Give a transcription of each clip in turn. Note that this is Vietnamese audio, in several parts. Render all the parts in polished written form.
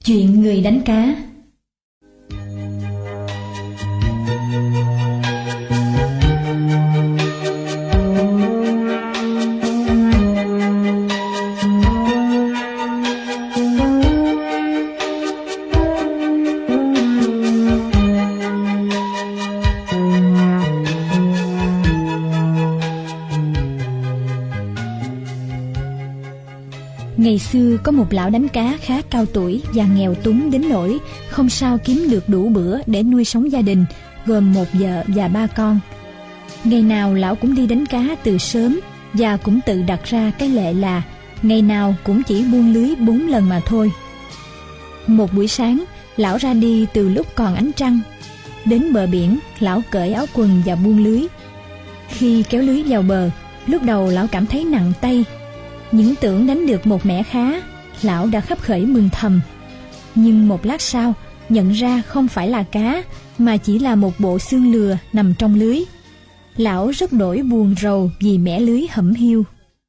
Chuyện người đánh cá. Ngày xưa có một lão đánh cá khá cao tuổi và nghèo túng đến nỗi không sao kiếm được đủ bữa để nuôi sống gia đình, gồm một vợ và 3 con. Ngày nào lão cũng đi đánh cá từ sớm và cũng tự đặt ra cái lệ là ngày nào cũng chỉ buông lưới 4 lần mà thôi. Một buổi sáng, lão ra đi từ lúc còn ánh trăng. Đến bờ biển, lão cởi áo quần và buông lưới. Khi kéo lưới vào bờ, lúc đầu lão cảm thấy nặng tay. Những tưởng đánh được một mẻ khá, lão đã khấp khởi mừng thầm. Nhưng một lát sau, nhận ra không phải là cá, mà chỉ là một bộ xương lừa nằm trong lưới. Lão rất đổi buồn rầu vì mẻ lưới hẩm hiu.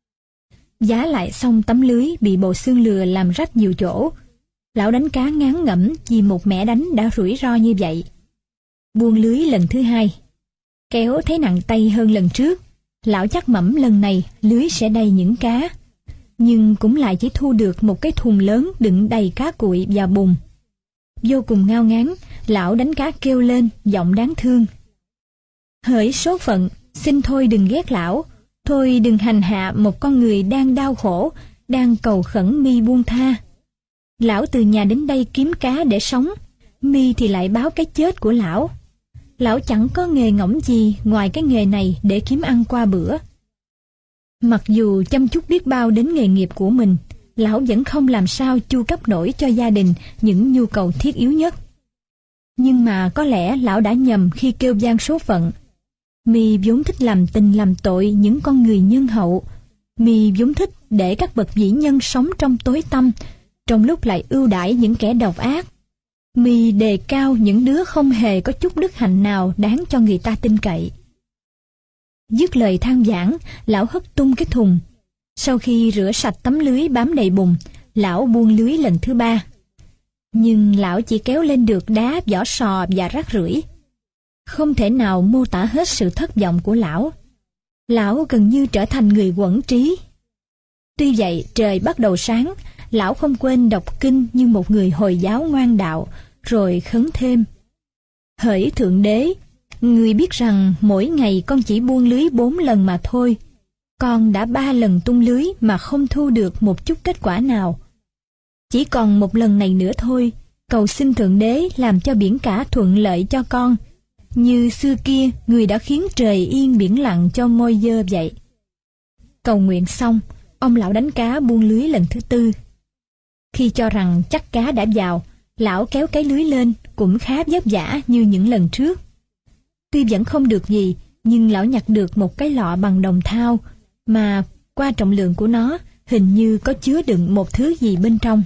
Vá lại xong tấm lưới bị bộ xương lừa làm rách nhiều chỗ. Lão đánh cá ngán ngẩm vì một mẻ đánh đã rủi ro như vậy. Buông lưới lần thứ hai, kéo thấy nặng tay hơn lần trước. Lão chắc mẩm lần này lưới sẽ đầy những cá, nhưng cũng lại chỉ thu được một cái thùng lớn đựng đầy cá cuội và bùn. Vô cùng ngao ngán, lão đánh cá kêu lên giọng đáng thương: "Hỡi số phận, xin thôi đừng ghét lão, thôi đừng hành hạ một con người đang đau khổ, đang cầu khẩn mi buông tha. Lão từ nhà đến đây kiếm cá để sống, mi thì lại báo cái chết của lão. Lão chẳng có nghề ngỗng gì ngoài cái nghề này để kiếm ăn qua bữa." Mặc dù chăm chút biết bao đến nghề nghiệp của mình, lão vẫn không làm sao chu cấp nổi cho gia đình những nhu cầu thiết yếu nhất. Nhưng mà có lẽ lão đã nhầm khi kêu vang số phận. Mi vốn thích làm tình làm tội những con người nhân hậu. Mi vốn thích để các bậc vĩ nhân sống trong tối tăm, trong lúc lại ưu đãi những kẻ độc ác. Mi đề cao những đứa không hề có chút đức hạnh nào đáng cho người ta tin cậy. Dứt lời than vãn, lão hất tung cái thùng. Sau khi rửa sạch tấm lưới bám đầy bùn, lão buông lưới lần thứ 3. Nhưng lão chỉ kéo lên được đá, vỏ sò và rác rưởi. Không thể nào mô tả hết sự thất vọng của lão. Lão gần như trở thành người quẫn trí. Tuy vậy, trời bắt đầu sáng, lão không quên đọc kinh như một người Hồi giáo ngoan đạo, rồi khấn thêm: "Hỡi Thượng Đế, người biết rằng mỗi ngày con chỉ buông lưới 4 lần mà thôi. Con đã 3 lần tung lưới mà không thu được một chút kết quả nào. Chỉ còn một lần này nữa thôi, cầu xin Thượng Đế làm cho biển cả thuận lợi cho con, như xưa kia người đã khiến trời yên biển lặng cho Môi-dơ vậy." Cầu nguyện xong, ông lão đánh cá buông lưới lần thứ 4. Khi cho rằng chắc cá đã vào, lão kéo cái lưới lên cũng khá vất vả như những lần trước. Tuy vẫn không được gì, nhưng lão nhặt được một cái lọ bằng đồng thau, mà qua trọng lượng của nó hình như có chứa đựng một thứ gì bên trong.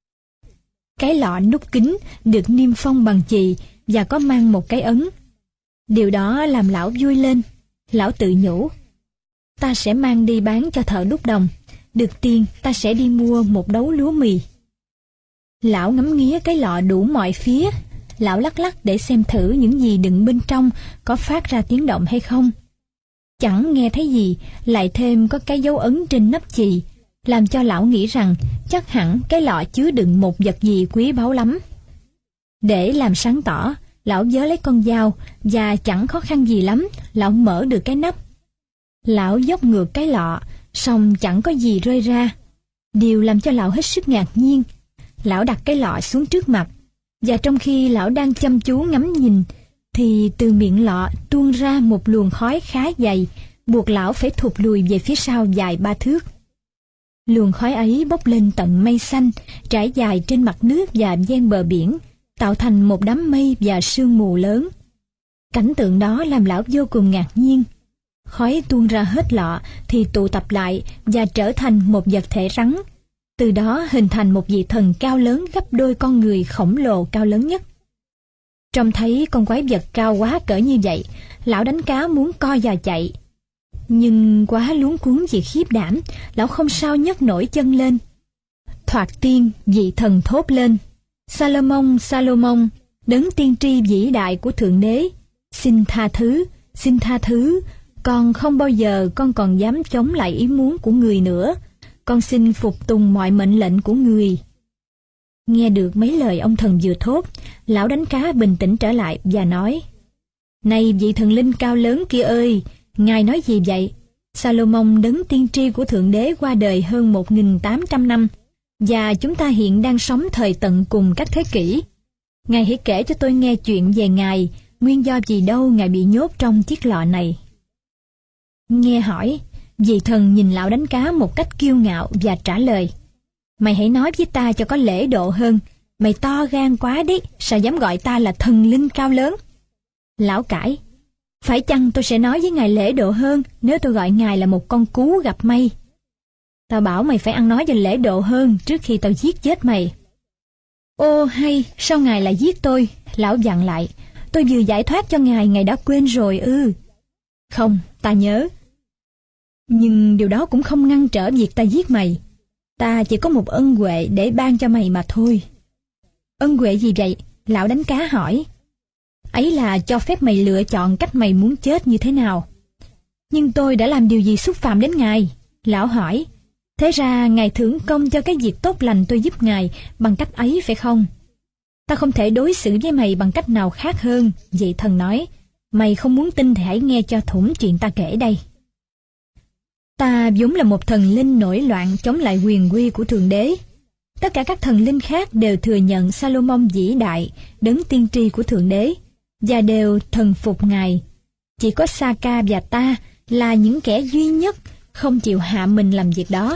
Cái lọ nút kính được niêm phong bằng chì và có mang một cái ấn. Điều đó làm lão vui lên. Lão tự nhủ: "Ta sẽ mang đi bán cho thợ đúc đồng, được tiền ta sẽ đi mua một đấu lúa mì." Lão ngắm nghía cái lọ đủ mọi phía. Lão lắc lắc để xem thử những gì đựng bên trong có phát ra tiếng động hay không. Chẳng nghe thấy gì, lại thêm có cái dấu ấn trên nắp chì, làm cho lão nghĩ rằng chắc hẳn cái lọ chứa đựng một vật gì quý báu lắm. Để làm sáng tỏ, lão vớ lấy con dao và chẳng khó khăn gì lắm, lão mở được cái nắp. Lão dốc ngược cái lọ, song chẳng có gì rơi ra. Điều làm cho lão hết sức ngạc nhiên. Lão đặt cái lọ xuống trước mặt, và trong khi lão đang chăm chú ngắm nhìn, thì từ miệng lọ tuôn ra một luồng khói khá dày, buộc lão phải thụt lùi về phía sau vài 3 thước. Luồng khói ấy bốc lên tận mây xanh, trải dài trên mặt nước và ven bờ biển, tạo thành một đám mây và sương mù lớn. Cảnh tượng đó làm lão vô cùng ngạc nhiên. Khói tuôn ra hết lọ thì tụ tập lại và trở thành một vật thể rắn. Từ đó hình thành một vị thần cao lớn gấp đôi con người khổng lồ cao lớn nhất. Trông thấy con quái vật cao quá cỡ như vậy, lão đánh cá muốn co giò chạy. Nhưng quá luống cuống vì khiếp đảm, lão không sao nhấc nổi chân lên. Thoạt tiên vị thần thốt lên: Salomon, Salomon, đấng tiên tri vĩ đại của Thượng Đế, xin tha thứ, con không bao giờ con còn dám chống lại ý muốn của người nữa. Con xin phục tùng mọi mệnh lệnh của người. Nghe được mấy lời ông thần vừa thốt, lão đánh cá bình tĩnh trở lại và nói: Này vị thần linh cao lớn kia ơi, ngài nói gì vậy? Salomon đấng tiên tri của Thượng Đế qua đời hơn 1.800 năm, và chúng ta hiện đang sống thời tận cùng các thế kỷ. Ngài hãy kể cho tôi nghe chuyện về ngài, nguyên do gì đâu ngài bị nhốt trong chiếc lọ này. Nghe hỏi, vị thần nhìn lão đánh cá một cách kiêu ngạo và trả lời: Mày hãy nói với ta cho có lễ độ hơn. Mày to gan quá đấy, sao dám gọi ta là thần linh cao lớn? Lão cãi: Phải chăng tôi sẽ nói với ngài lễ độ hơn nếu tôi gọi ngài là một con cú gặp may? Tao bảo mày phải ăn nói cho lễ độ hơn trước khi tao giết chết mày. Ô hay, sao ngài lại giết tôi? Lão dặn lại: Tôi vừa giải thoát cho ngài đã quên rồi ư? Không, ta nhớ. Nhưng điều đó cũng không ngăn trở việc ta giết mày. Ta chỉ có một ân huệ để ban cho mày mà thôi. Ân huệ gì vậy? Lão đánh cá hỏi. Ấy là cho phép mày lựa chọn cách mày muốn chết như thế nào. Nhưng tôi đã làm điều gì xúc phạm đến ngài? Lão hỏi. Thế ra ngài thưởng công cho cái việc tốt lành tôi giúp ngài bằng cách ấy phải không? Ta không thể đối xử với mày bằng cách nào khác hơn. Vị thần nói. Mày không muốn tin thì hãy nghe cho thủng chuyện ta kể đây. Ta vốn là một thần linh nổi loạn chống lại quyền uy của Thượng Đế. Tất cả các thần linh khác đều thừa nhận Salomon vĩ đại, đấng tiên tri của Thượng Đế, và đều thần phục ngài. Chỉ có Saka và ta là những kẻ duy nhất không chịu hạ mình làm việc đó.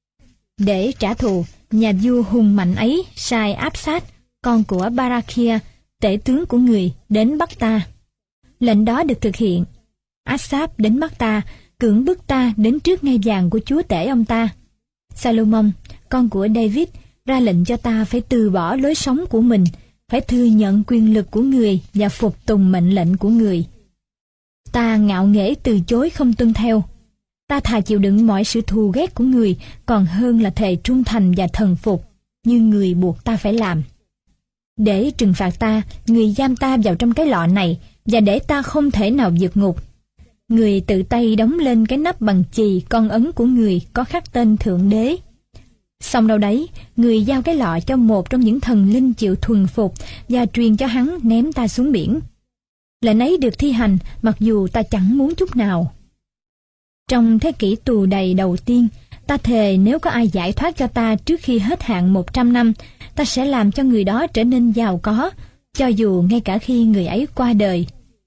Để trả thù, nhà vua hùng mạnh ấy sai áp sát, con của Barakhia, tể tướng của người, đến bắt ta. Lệnh đó được thực hiện. Áp đến bắt ta, cưỡng bức ta đến trước ngai vàng của chúa tể ông ta. Salomon, con của David, ra lệnh cho ta phải từ bỏ lối sống của mình, phải thừa nhận quyền lực của người và phục tùng mệnh lệnh của người. Ta ngạo nghễ từ chối không tuân theo. Ta thà chịu đựng mọi sự thù ghét của người còn hơn là thề trung thành và thần phục như người buộc ta phải làm. Để trừng phạt ta, người giam ta vào trong cái lọ này và để ta không thể nào vượt ngục. Người tự tay đóng lên cái nắp bằng chì con ấn của người có khắc tên Thượng Đế. Xong đâu đấy, người giao cái lọ cho một trong những thần linh chịu thuần phục và truyền cho hắn ném ta xuống biển. Lệnh ấy được thi hành mặc dù ta chẳng muốn chút nào. Trong thế kỷ tù đầy đầu tiên, ta thề nếu có ai giải thoát cho ta trước khi hết hạn 100 năm, ta sẽ làm cho người đó trở nên giàu có, cho dù ngay cả khi người ấy qua đời.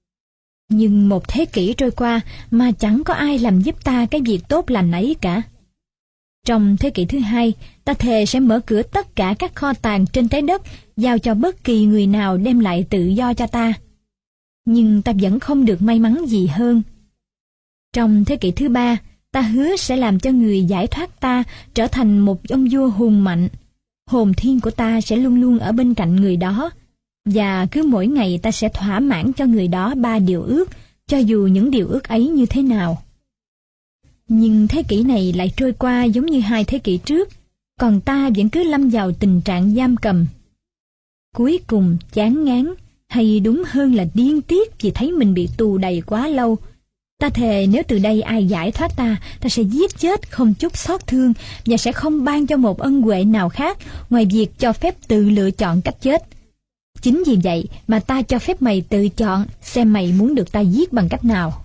Nhưng một thế kỷ trôi qua mà chẳng có ai làm giúp ta cái việc tốt lành ấy cả. Trong thế kỷ thứ hai, ta thề sẽ mở cửa tất cả các kho tàng trên trái đất, giao cho bất kỳ người nào đem lại tự do cho ta. Nhưng ta vẫn không được may mắn gì hơn. Trong thế kỷ thứ ba, ta hứa sẽ làm cho người giải thoát ta trở thành một ông vua hùng mạnh. Hồn thiên của ta sẽ luôn luôn ở bên cạnh người đó, và cứ mỗi ngày ta sẽ thỏa mãn cho người đó 3 điều ước, cho dù những điều ước ấy như thế nào. Nhưng thế kỷ này lại trôi qua giống như 2 thế kỷ trước, còn ta vẫn cứ lâm vào tình trạng giam cầm. Cuối cùng chán ngán, hay đúng hơn là điên tiết vì thấy mình bị tù đầy quá lâu. Ta thề nếu từ đây ai giải thoát ta, ta sẽ giết chết không chút xót thương và sẽ không ban cho một ân huệ nào khác ngoài việc cho phép tự lựa chọn cách chết. Chính vì vậy mà ta cho phép mày tự chọn xem mày muốn được ta giết bằng cách nào.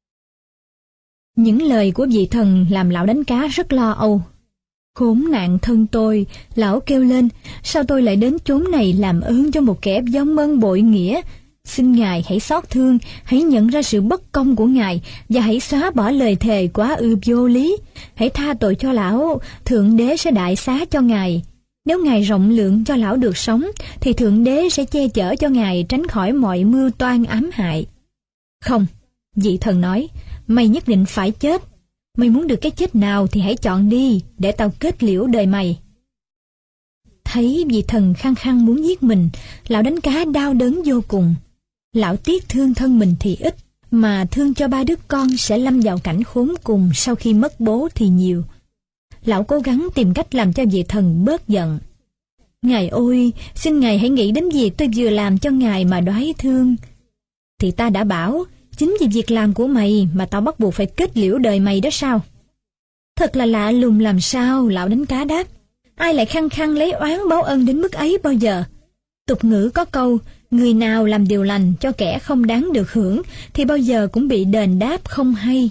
Những lời của vị thần làm lão đánh cá rất lo âu. Khốn nạn thân tôi, lão kêu lên, sao tôi lại đến chốn này làm ơn cho một kẻ vong ân bội nghĩa? Xin Ngài hãy xót thương, hãy nhận ra sự bất công của Ngài và hãy xóa bỏ lời thề quá ư vô lý. Hãy tha tội cho lão, Thượng Đế sẽ đại xá cho Ngài. Nếu Ngài rộng lượng cho lão được sống, thì Thượng Đế sẽ che chở cho Ngài tránh khỏi mọi mưu toan ám hại. Không, vị thần nói, mày nhất định phải chết. Mày muốn được cái chết nào thì hãy chọn đi, để tao kết liễu đời mày. Thấy vị thần khăng khăng muốn giết mình, lão đánh cá đau đớn vô cùng. Lão tiếc thương thân mình thì ít, mà thương cho 3 đứa con sẽ lâm vào cảnh khốn cùng sau khi mất bố thì nhiều. Lão cố gắng tìm cách làm cho vị thần bớt giận. Ngài ôi, xin ngài hãy nghĩ đến việc tôi vừa làm cho ngài mà đoái thương. Thì ta đã bảo, chính vì việc làm của mày mà tao bắt buộc phải kết liễu đời mày đó sao? Thật là lạ lùng làm sao, lão đánh cá đáp. Ai lại khăng khăng lấy oán báo ân đến mức ấy bao giờ? Tục ngữ có câu, người nào làm điều lành cho kẻ không đáng được hưởng thì bao giờ cũng bị đền đáp không hay.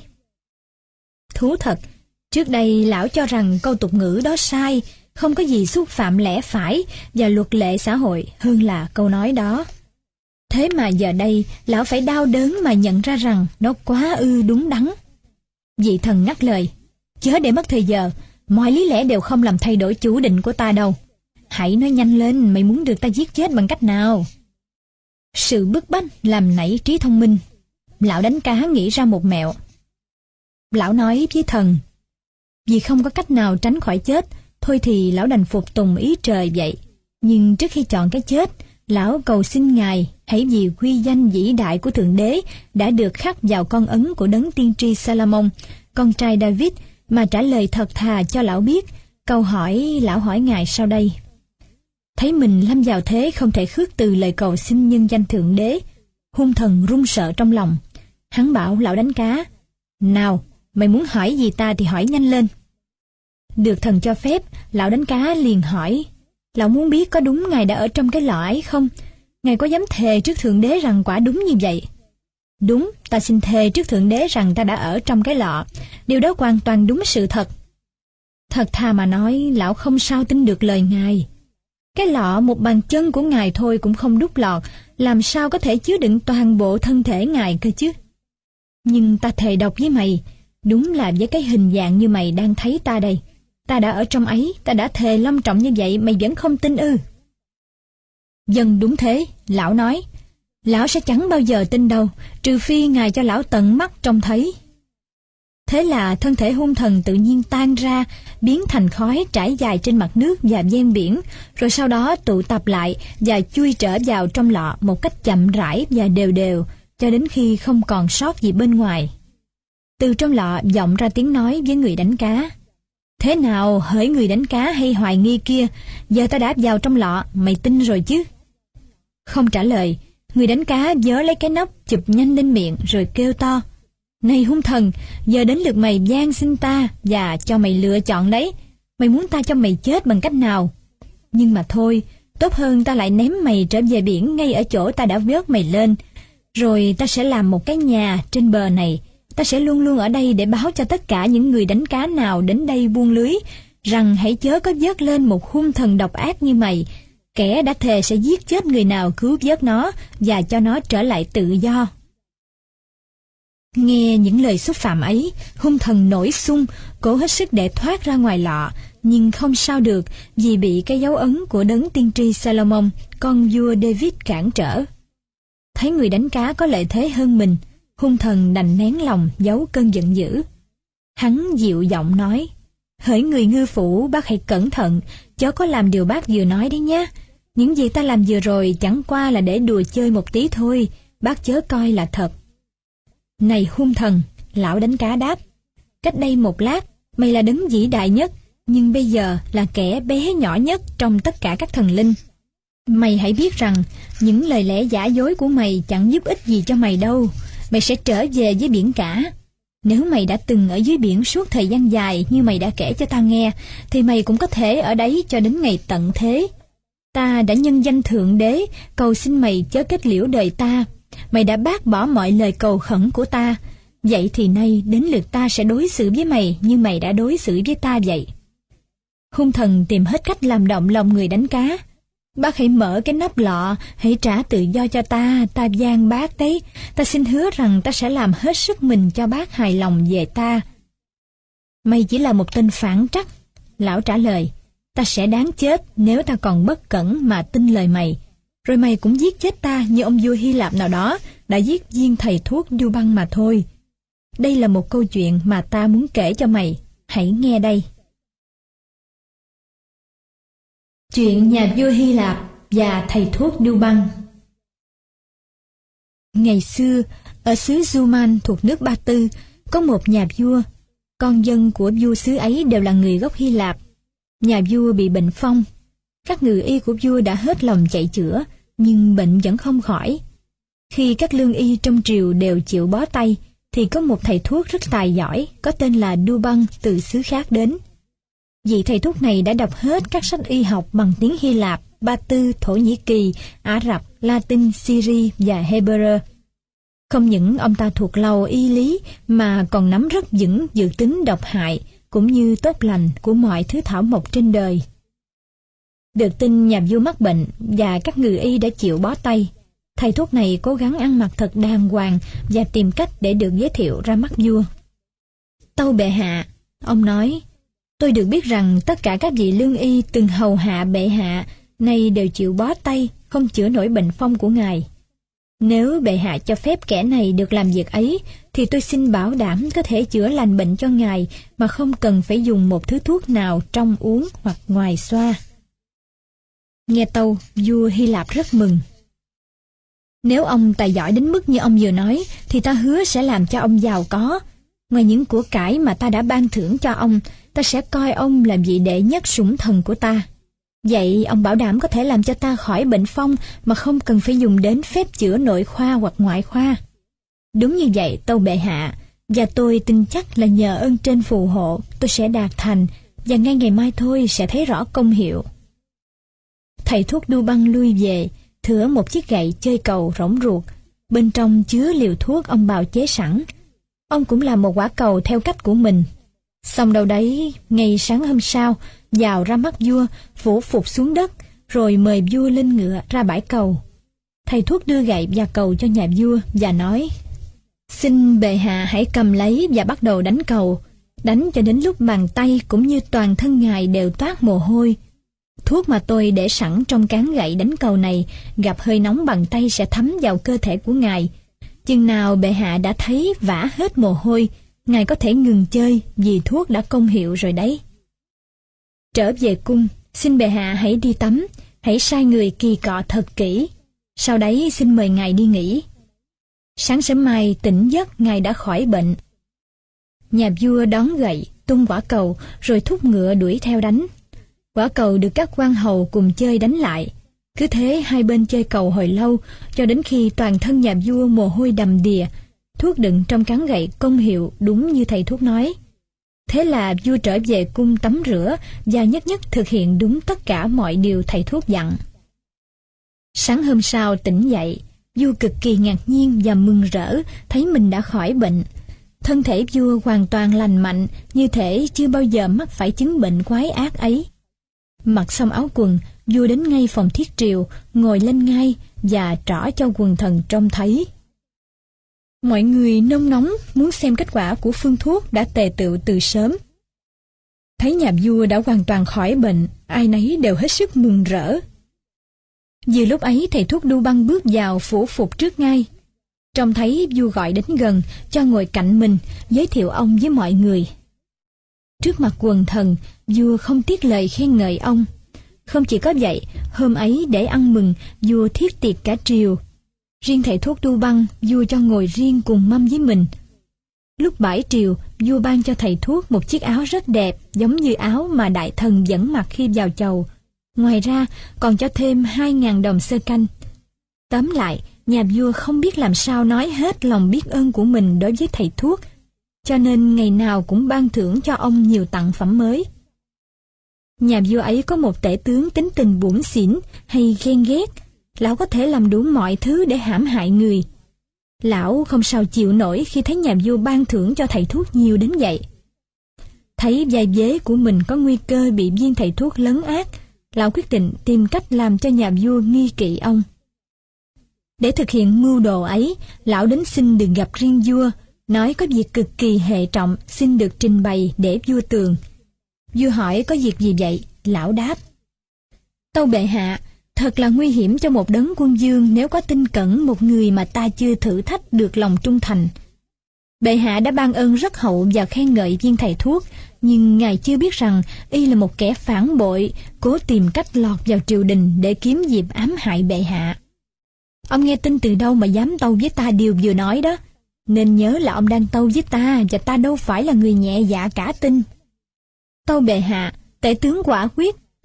Thú thật, trước đây lão cho rằng câu tục ngữ đó sai, không có gì xúc phạm lẽ phải và luật lệ xã hội hơn là câu nói đó. Thế mà giờ đây, lão phải đau đớn mà nhận ra rằng nó quá ư đúng đắn. Vị thần ngắt lời, chớ để mất thời giờ, mọi lý lẽ đều không làm thay đổi chủ định của ta đâu. Hãy nói nhanh lên, mày muốn được ta giết chết bằng cách nào? Sự bức bách làm nảy trí thông minh. Lão đánh cá nghĩ ra một mẹo. Lão nói với thần, vì không có cách nào tránh khỏi chết, thôi thì lão đành phục tùng ý trời vậy. Nhưng trước khi chọn cái chết, lão cầu xin ngài hãy vì quy danh vĩ đại của Thượng Đế đã được khắc vào con ấn của đấng tiên tri Salomon, con trai David, mà trả lời thật thà cho lão biết. Câu hỏi lão hỏi ngài sau đây. Thấy mình lâm vào thế không thể khước từ lời cầu xin nhân danh Thượng Đế, hung thần run sợ trong lòng. Hắn bảo lão đánh cá, nào, mày muốn hỏi gì ta thì hỏi nhanh lên. Được thần cho phép, lão đánh cá liền hỏi, lão muốn biết có đúng ngài đã ở trong cái lọ ấy không? Ngài có dám thề trước Thượng Đế rằng quả đúng như vậy? Đúng, ta xin thề trước Thượng Đế rằng ta đã ở trong cái lọ. Điều đó hoàn toàn đúng sự thật. Thật thà mà nói, lão không sao tin được lời ngài. Cái lọ một bàn chân của ngài thôi cũng không đút lọt, làm sao có thể chứa đựng toàn bộ thân thể ngài cơ chứ? Nhưng ta thề độc với mày, đúng là với cái hình dạng như mày đang thấy ta đây. Ta đã ở trong ấy, ta đã thề long trọng như vậy, mày vẫn không tin ư? Dân đúng thế, lão nói. Lão sẽ chẳng bao giờ tin đâu, trừ phi ngài cho lão tận mắt trông thấy. Thế là thân thể hung thần tự nhiên tan ra, biến thành khói trải dài trên mặt nước và ven biển, rồi sau đó tụ tập lại và chui trở vào trong lọ một cách chậm rãi và đều đều, cho đến khi không còn sót gì bên ngoài. Từ trong lọ vọng ra tiếng nói với người đánh cá. Thế nào, hỡi người đánh cá hay hoài nghi kia, giờ ta đã vào trong lọ, mày tin rồi chứ? Không trả lời, người đánh cá vớ lấy cái nắp chụp nhanh lên miệng rồi kêu to. Này hung thần, giờ đến lượt mày van xin ta và cho mày lựa chọn đấy. Mày muốn ta cho mày chết bằng cách nào? Nhưng mà thôi, tốt hơn ta lại ném mày trở về biển ngay ở chỗ ta đã vớt mày lên. Rồi ta sẽ làm một cái nhà trên bờ này. Ta sẽ luôn luôn ở đây để báo cho tất cả những người đánh cá nào đến đây buông lưới rằng hãy chớ có vớt lên một hung thần độc ác như mày. Kẻ đã thề sẽ giết chết người nào cứu vớt nó và cho nó trở lại tự do. Nghe những lời xúc phạm ấy, hung thần nổi xung, cố hết sức để thoát ra ngoài lọ, nhưng không sao được vì bị cái dấu ấn của đấng tiên tri Salomon, con vua David cản trở. Thấy người đánh cá có lợi thế hơn mình, hung thần đành nén lòng giấu cơn giận dữ. Hắn dịu giọng nói, hỡi người ngư phủ, bác hãy cẩn thận, chớ có làm điều bác vừa nói đấy nhé. Những gì ta làm vừa rồi chẳng qua là để đùa chơi một tí thôi, bác chớ coi là thật. Này hung thần, lão đánh cá đáp, cách đây một lát, mày là đấng vĩ đại nhất, nhưng bây giờ là kẻ bé nhỏ nhất trong tất cả các thần linh. Mày hãy biết rằng, những lời lẽ giả dối của mày chẳng giúp ích gì cho mày đâu, mày sẽ trở về với biển cả. Nếu mày đã từng ở dưới biển suốt thời gian dài như mày đã kể cho ta nghe, thì mày cũng có thể ở đấy cho đến ngày tận thế. Ta đã nhân danh Thượng Đế, cầu xin mày chớ kết liễu đời ta. Mày đã bác bỏ mọi lời cầu khẩn của ta. Vậy thì nay đến lượt ta sẽ đối xử với mày như mày đã đối xử với ta vậy. Hung thần tìm hết cách làm động lòng người đánh cá. Bác hãy mở cái nắp lọ, hãy trả tự do cho ta van bác đấy. Ta xin hứa rằng ta sẽ làm hết sức mình cho bác hài lòng về ta. Mày chỉ là một tên phản trắc, lão trả lời. Ta sẽ đáng chết nếu ta còn bất cẩn mà tin lời mày. Rồi mày cũng giết chết ta như ông vua Hy Lạp nào đó đã giết viên thầy thuốc Đu-băng mà thôi. Đây là một câu chuyện mà ta muốn kể cho mày. Hãy nghe đây. Chuyện nhà vua Hy Lạp và thầy thuốc Đu-băng. Ngày xưa, ở xứ Zuman thuộc nước Ba Tư, có một nhà vua. Con dân của vua xứ ấy đều là người gốc Hy Lạp. Nhà vua bị bệnh phong. Các ngự y của vua đã hết lòng chạy chữa, nhưng bệnh vẫn không khỏi. Khi các lương y trong triều đều chịu bó tay, thì có một thầy thuốc rất tài giỏi, có tên là Douban từ xứ khác đến. Vị thầy thuốc này đã đọc hết các sách y học bằng tiếng Hy Lạp, Ba Tư, Thổ Nhĩ Kỳ, Ả Rập, Latin, Syri và Hebrew. Không những ông ta thuộc lầu y lý mà còn nắm rất vững dự tính độc hại cũng như tốt lành của mọi thứ thảo mộc trên đời. Được tin nhà vua mắc bệnh và các ngự y đã chịu bó tay, thầy thuốc này cố gắng ăn mặc thật đàng hoàng và tìm cách để được giới thiệu ra mắt vua. Tâu bệ hạ, ông nói, tôi được biết rằng tất cả các vị lương y từng hầu hạ bệ hạ nay đều chịu bó tay, không chữa nổi bệnh phong của ngài. Nếu bệ hạ cho phép kẻ này được làm việc ấy, thì tôi xin bảo đảm có thể chữa lành bệnh cho ngài mà không cần phải dùng một thứ thuốc nào trong uống hoặc ngoài xoa. Nghe tâu, vua Hy Lạp rất mừng. Nếu ông tài giỏi đến mức như ông vừa nói, thì ta hứa sẽ làm cho ông giàu có. Ngoài những của cải mà ta đã ban thưởng cho ông, ta sẽ coi ông là vị đệ nhất sủng thần của ta. Vậy ông bảo đảm có thể làm cho ta khỏi bệnh phong mà không cần phải dùng đến phép chữa nội khoa hoặc ngoại khoa. Đúng như vậy, tâu bệ hạ, và tôi tin chắc là nhờ ơn trên phù hộ, tôi sẽ đạt thành, và ngay ngày mai thôi sẽ thấy rõ công hiệu. Thầy thuốc Douban lui về, thửa một chiếc gậy chơi cầu rỗng ruột, bên trong chứa liều thuốc ông bào chế sẵn. Ông cũng làm một quả cầu theo cách của mình. Xong đâu đấy, ngày sáng hôm sau, vào ra mắt vua, phủ phục xuống đất, rồi mời vua lên ngựa ra bãi cầu. Thầy thuốc đưa gậy và cầu cho nhà vua và nói, xin bệ hạ hãy cầm lấy và bắt đầu đánh cầu, đánh cho đến lúc bàn tay cũng như toàn thân ngài đều toát mồ hôi. Thuốc mà tôi để sẵn trong cán gậy đánh cầu này gặp hơi nóng bằng tay sẽ thấm vào cơ thể của ngài. Chừng nào bệ hạ đã thấy vã hết mồ hôi, ngài có thể ngừng chơi vì thuốc đã công hiệu rồi đấy. Trở về cung, xin bệ hạ hãy đi tắm, hãy sai người kỳ cọ thật kỹ. Sau đấy xin mời ngài đi nghỉ. Sáng sớm mai tỉnh giấc ngài đã khỏi bệnh. Nhà vua đón gậy, tung quả cầu, rồi thúc ngựa đuổi theo đánh. Quả cầu được các quan hầu cùng chơi đánh lại. Cứ thế hai bên chơi cầu hồi lâu, cho đến khi toàn thân nhà vua mồ hôi đầm đìa. Thuốc đựng trong cán gậy công hiệu đúng như thầy thuốc nói. Thế là vua trở về cung tắm rửa và nhất nhất thực hiện đúng tất cả mọi điều thầy thuốc dặn. Sáng hôm sau tỉnh dậy, vua cực kỳ ngạc nhiên và mừng rỡ thấy mình đã khỏi bệnh. Thân thể vua hoàn toàn lành mạnh, như thể chưa bao giờ mắc phải chứng bệnh quái ác ấy. Mặc xong áo quần, vua đến ngay phòng thiết triều, ngồi lên ngai và trỏ cho quần thần trông thấy. Mọi người nôn nóng muốn xem kết quả của phương thuốc đã tề tựu từ sớm. Thấy nhà vua đã hoàn toàn khỏi bệnh, ai nấy đều hết sức mừng rỡ. Vừa lúc ấy thầy thuốc Douban bước vào phủ phục trước ngai. Trông thấy vua gọi đến gần, cho ngồi cạnh mình, giới thiệu ông với mọi người. Trước mặt quần thần, vua không tiếc lời khen ngợi ông. Không chỉ có vậy, hôm ấy để ăn mừng, vua thiết tiệc cả triều. Riêng thầy thuốc Douban, vua cho ngồi riêng cùng mâm với mình. Lúc bãi triều, vua ban cho thầy thuốc một chiếc áo rất đẹp, giống như áo mà đại thần vẫn mặc khi vào chầu. Ngoài ra, còn cho thêm 2.000 đồng xơ canh. Tóm lại, nhà vua không biết làm sao nói hết lòng biết ơn của mình đối với thầy thuốc, cho nên ngày nào cũng ban thưởng cho ông nhiều tặng phẩm mới. Nhà vua ấy có một tể tướng tính tình bủn xỉn hay ghen ghét. Lão có thể làm đủ mọi thứ để hãm hại người. Lão không sao chịu nổi khi thấy nhà vua ban thưởng cho thầy thuốc nhiều đến vậy. Thấy vai vế của mình có nguy cơ bị viên thầy thuốc lấn át, lão quyết định tìm cách làm cho nhà vua nghi kỵ ông. Để thực hiện mưu đồ ấy, lão đến xin được gặp riêng vua, nói có việc cực kỳ hệ trọng xin được trình bày để vua tường. Vua hỏi có việc gì vậy? Lão đáp: tâu bệ hạ, thật là nguy hiểm cho một đấng quân vương nếu có tin cẩn một người mà ta chưa thử thách được lòng trung thành. Bệ hạ đã ban ơn rất hậu và khen ngợi viên thầy thuốc, nhưng ngài chưa biết rằng y là một kẻ phản bội, cố tìm cách lọt vào triều đình để kiếm dịp ám hại bệ hạ. Ông nghe tin từ đâu mà dám tâu với ta điều vừa nói đó? Nên nhớ là ông đang tâu với ta, và ta đâu phải là người nhẹ dạ cả tin. Tâu bệ hạ, tể tướng quả quyết,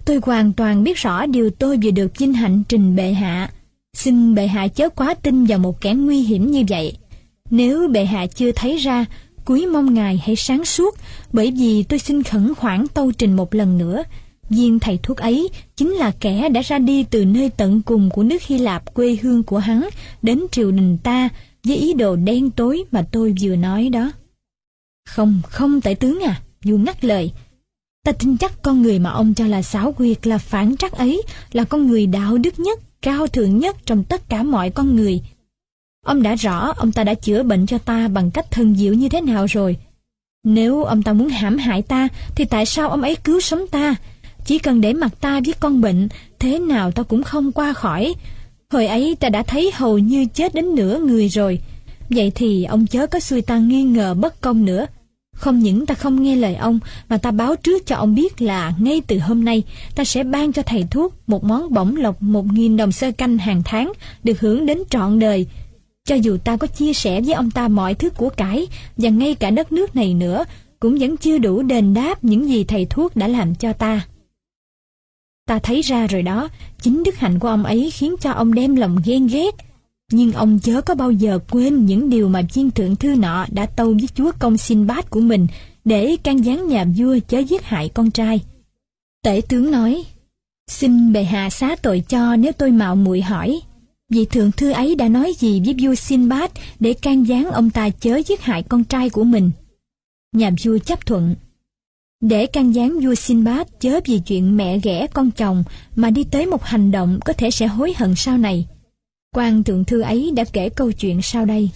Tôi hoàn toàn biết rõ điều tôi vừa được vinh hạnh trình bệ hạ. Xin bệ hạ chớ quá tin vào một kẻ nguy hiểm như vậy. Nếu bệ hạ chưa thấy ra, cúi mong ngài hãy sáng suốt, bởi vì tôi xin khẩn khoản tâu trình một lần nữa. Viên thầy thuốc ấy chính là kẻ đã ra đi từ nơi tận cùng của nước Hy Lạp quê hương của hắn đến triều đình ta với ý đồ đen tối mà tôi vừa nói đó. Không, tể tướng à, dù ngắt lời. Ta tin chắc con người mà ông cho là xảo quyệt, là phản trắc ấy là con người đạo đức nhất, cao thượng nhất trong tất cả mọi con người. Ông đã rõ ông ta đã chữa bệnh cho ta bằng cách thần diệu như thế nào rồi. Nếu ông ta muốn hãm hại ta, thì tại sao ông ấy cứu sống ta? Chỉ cần để mặc ta với con bệnh, thế nào ta cũng không qua khỏi. Hồi ấy ta đã thấy hầu như chết đến nửa người rồi. Vậy thì ông chớ có xui ta nghi ngờ bất công nữa. Không những ta không nghe lời ông, mà ta báo trước cho ông biết là ngay từ hôm nay ta sẽ ban cho thầy thuốc một món bổng lộc 1.000 đồng xơ canh hàng tháng, được hưởng đến trọn đời. Cho dù ta có chia sẻ với ông ta mọi thứ của cải và ngay cả đất nước này nữa, cũng vẫn chưa đủ đền đáp những gì thầy thuốc đã làm cho ta. Ta thấy ra rồi đó, chính đức hạnh của ông ấy khiến cho ông đem lòng ghen ghét. Nhưng ông chớ có bao giờ quên những điều mà viên thượng thư nọ đã tâu với chúa công Sinbad của mình để can gián nhà vua chớ giết hại con trai. Tể tướng nói, xin bệ hạ xá tội cho nếu tôi mạo muội hỏi, vị thượng thư ấy đã nói gì với vua Sinbad để can gián ông ta chớ giết hại con trai của mình? Nhà vua chấp thuận. Để can gián vua Sinbad chớ vì chuyện mẹ ghẻ con chồng mà đi tới một hành động có thể sẽ hối hận sau này. Quan thượng thư ấy đã kể câu chuyện sau đây.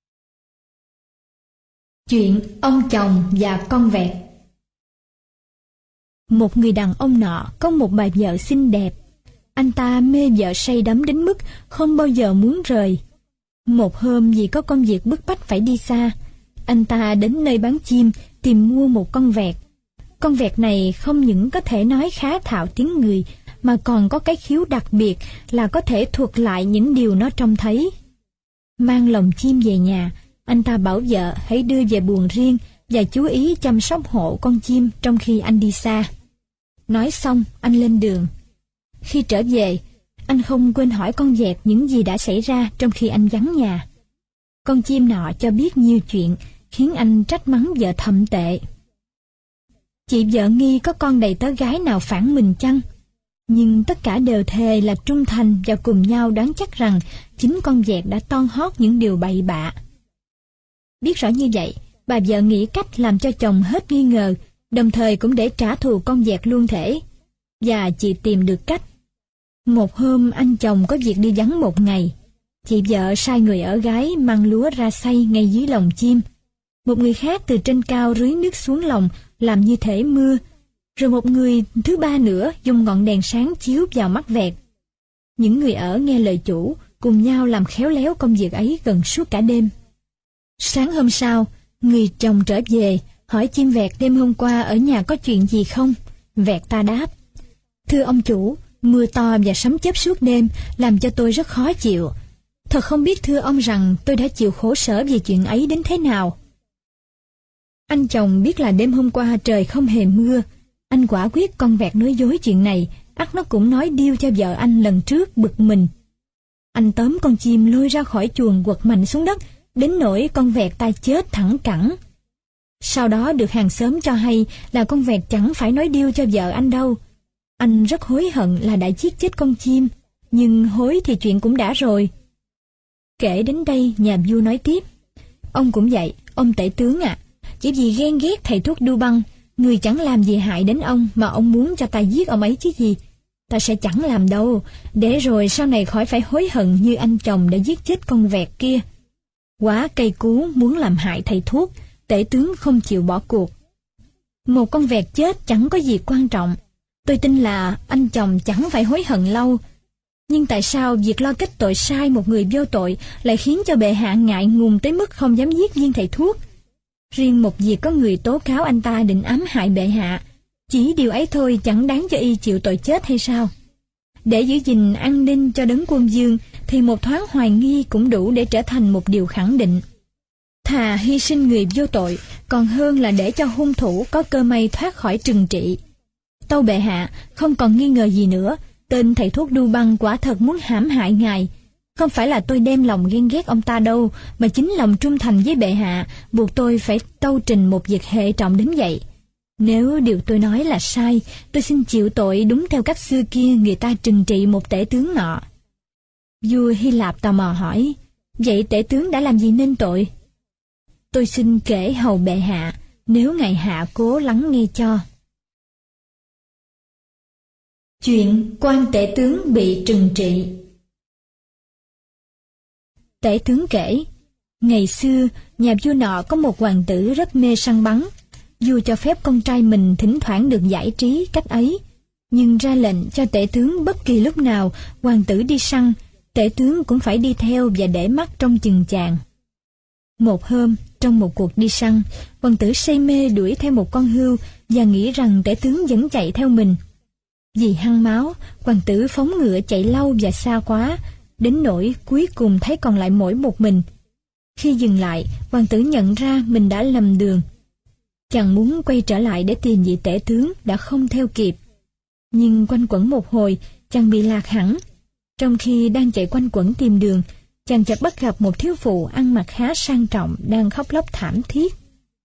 Chuyện ông chồng và con vẹt. Một người đàn ông nọ có một bà vợ xinh đẹp. Anh ta mê vợ say đắm đến mức không bao giờ muốn rời. Một hôm vì có công việc bức bách phải đi xa, anh ta đến nơi bán chim tìm mua một con vẹt. Con vẹt này không những có thể nói khá thạo tiếng người, mà còn có cái khiếu đặc biệt là có thể thuật lại những điều nó trông thấy. Mang lồng chim về nhà, anh ta bảo vợ hãy đưa về buồng riêng và chú ý chăm sóc hộ con chim trong khi anh đi xa. Nói xong, anh lên đường. Khi trở về, anh không quên hỏi con vẹt những gì đã xảy ra trong khi anh vắng nhà. Con chim nọ cho biết nhiều chuyện, khiến anh trách mắng vợ thậm tệ. Chị vợ nghi có con đầy tớ gái nào phản mình chăng? Nhưng tất cả đều thề là trung thành và cùng nhau đoán chắc rằng chính con vẹt đã toan hót những điều bậy bạ. Biết rõ như vậy, bà vợ nghĩ cách làm cho chồng hết nghi ngờ, đồng thời cũng để trả thù con vẹt luôn thể. Và chị tìm được cách. Một hôm anh chồng có việc đi vắng một ngày. Chị vợ sai người ở gái mang lúa ra xay ngay dưới lồng chim. Một người khác từ trên cao rưới nước xuống lồng làm như thể mưa. Rồi một người thứ ba nữa dùng ngọn đèn sáng chiếu vào mắt vẹt. Những người ở nghe lời chủ, cùng nhau làm khéo léo công việc ấy gần suốt cả đêm. Sáng hôm sau, người chồng trở về, hỏi chim vẹt đêm hôm qua ở nhà có chuyện gì không? Vẹt ta đáp, thưa ông chủ, mưa to và sấm chớp suốt đêm làm cho tôi rất khó chịu. Thật không biết thưa ông rằng tôi đã chịu khổ sở vì chuyện ấy đến thế nào. Anh chồng biết là đêm hôm qua trời không hề mưa. Anh quả quyết con vẹt nói dối chuyện này, ắt nó cũng nói điêu cho vợ anh lần trước bực mình. Anh tóm con chim lôi ra khỏi chuồng quật mạnh xuống đất, đến nỗi con vẹt ta chết thẳng cẳng. Sau đó được hàng xóm cho hay là con vẹt chẳng phải nói điêu cho vợ anh đâu. Anh rất hối hận là đã giết chết con chim, nhưng hối thì chuyện cũng đã rồi. Kể đến đây, nhà vua nói tiếp, ông cũng vậy, ông tể tướng ạ, chỉ vì ghen ghét thầy thuốc Đu-băng, người chẳng làm gì hại đến ông mà ông muốn cho ta giết ông ấy chứ gì. Ta sẽ chẳng làm đâu, để rồi sau này khỏi phải hối hận như anh chồng đã giết chết con vẹt kia. Quá cay cú muốn làm hại thầy thuốc, tể tướng không chịu bỏ cuộc. Một con vẹt chết chẳng có gì quan trọng. Tôi tin là anh chồng chẳng phải hối hận lâu. Nhưng tại sao việc lo kết tội sai một người vô tội lại khiến cho bệ hạ ngại ngùng tới mức không dám giết viên thầy thuốc? Riêng một việc có người tố cáo anh ta định ám hại bệ hạ, chỉ điều ấy thôi chẳng đáng cho y chịu tội chết hay sao? Để giữ gìn an ninh cho đấng quân vương thì một thoáng hoài nghi cũng đủ để trở thành một điều khẳng định. Thà hy sinh người vô tội còn hơn là để cho hung thủ có cơ may thoát khỏi trừng trị. Tâu bệ hạ, không còn nghi ngờ gì nữa, tên thầy thuốc Đu Băng quả thật muốn hãm hại ngài. Không phải là tôi đem lòng ghen ghét ông ta đâu, mà chính lòng trung thành với bệ hạ buộc tôi phải tâu trình một việc hệ trọng đến vậy. Nếu điều tôi nói là sai, tôi xin chịu tội đúng theo cách xưa kia người ta trừng trị một tể tướng nọ. Vua Hy Lạp tò mò hỏi, vậy tể tướng đã làm gì nên tội? Tôi xin kể hầu bệ hạ, nếu ngài hạ cố lắng nghe cho. Chuyện quan tể tướng bị trừng trị. Tể tướng kể, ngày xưa, nhà vua nọ có một hoàng tử rất mê săn bắn. Vua cho phép con trai mình thỉnh thoảng được giải trí cách ấy, nhưng ra lệnh cho tể tướng bất kỳ lúc nào hoàng tử đi săn, tể tướng cũng phải đi theo và để mắt trong chừng chàng. Một hôm, trong một cuộc đi săn, hoàng tử say mê đuổi theo một con hươu và nghĩ rằng tể tướng vẫn chạy theo mình. Vì hăng máu, hoàng tử phóng ngựa chạy lâu và xa quá, đến nỗi cuối cùng thấy còn lại mỗi một mình. Khi dừng lại, hoàng tử nhận ra mình đã lầm đường. Chàng muốn quay trở lại để tìm vị tể tướng đã không theo kịp. Nhưng quanh quẩn một hồi, chàng bị lạc hẳn. Trong khi đang chạy quanh quẩn tìm đường, chàng chợt bắt gặp một thiếu phụ ăn mặc khá sang trọng đang khóc lóc thảm thiết.